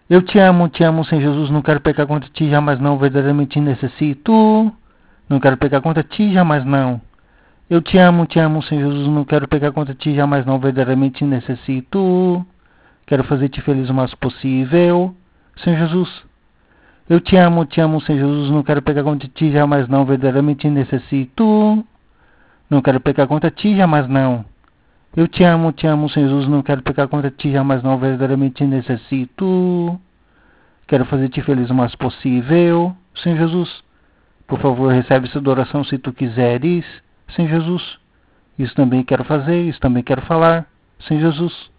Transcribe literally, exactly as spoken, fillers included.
Eu te amo, te amo, Senhor Jesus, não quero pecar contra ti, jamais não, verdadeiramente necessito. Não quero pecar contra ti, jamais não. Eu te amo, te amo, Senhor Jesus, não quero pecar contra ti, jamais não, verdadeiramente necessito. Quero fazer-te feliz o mais possível, Senhor Jesus. Eu te amo, te amo, Senhor Jesus, não quero pecar contra ti, jamais não, verdadeiramente necessito. Não quero pecar contra ti, jamais não. Eu te amo, te amo, Senhor Jesus, não quero pecar contra ti, jamais não, verdadeiramente necessito. Quero fazer-te feliz o mais possível, Senhor Jesus. Por favor, recebe essa adoração se tu quiseres, Senhor Jesus. Isso também quero fazer, isso também quero falar, Senhor Jesus.